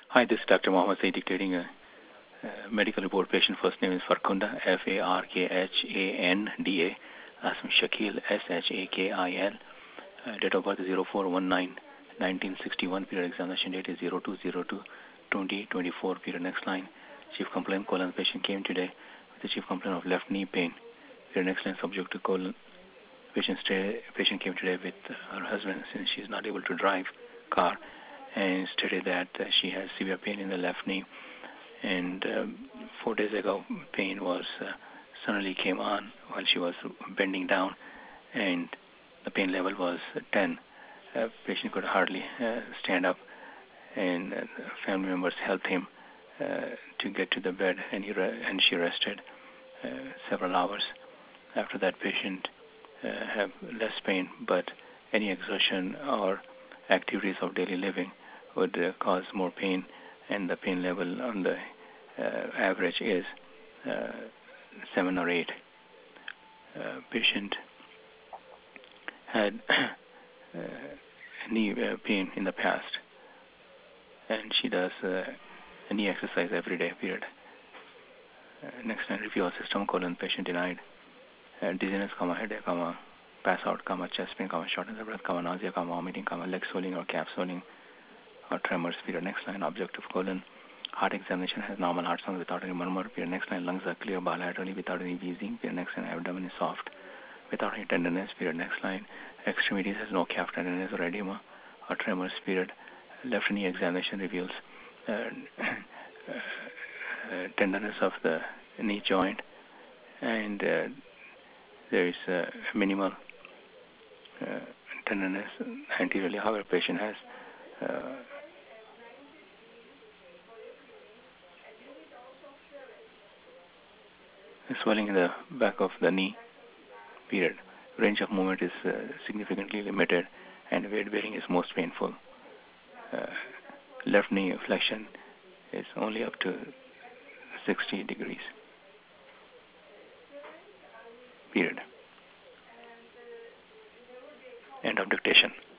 Hi, this is Dr. Mohammed Saeed dictating a medical report. Patient first name is Farkhunda, Farkhanda. Last name Shakil, Shakil. Date of birth is 04/19/1961. Period examination date is 02/02/2024. Period next line. Chief complaint colon. Patient came today with the chief complaint of left knee pain. Period next line. Subject to colon. Patient came today with her husband since she is not able to drive car and stated that she has severe pain in the left knee. And 4 days ago, pain was suddenly came on while she was bending down, and the pain level was 10. Patient could hardly stand up, and family members helped him to get to the bed, and she rested several hours. After that, patient have less pain, but any exertion or activities of daily living would cause more pain, and the pain level on the average is 7 or 8. Patient had knee pain in the past, and she does knee exercise every day. Period. Next line, review of system colon. Patient denied dizziness, headache, pass out, chest pain, shortness of breath, nausea, vomiting, leg swelling or calf swelling or tremors. Period. Next line, objective colon. Heart examination has normal heart sound without any murmur. Period. Next line, lungs are clear bilaterally without any wheezing. Period. Next line, abdomen is soft without any tenderness. Period. Next line, extremities has no calf tenderness or edema or tremors. Period. Left knee examination reveals tenderness of the knee joint, and there is minimal tenderness anteriorly. However, patient has swelling in the back of the knee. Period. Range of movement is significantly limited, and weight bearing is most painful. Left knee flexion is only up to 60 degrees. Period. End of dictation.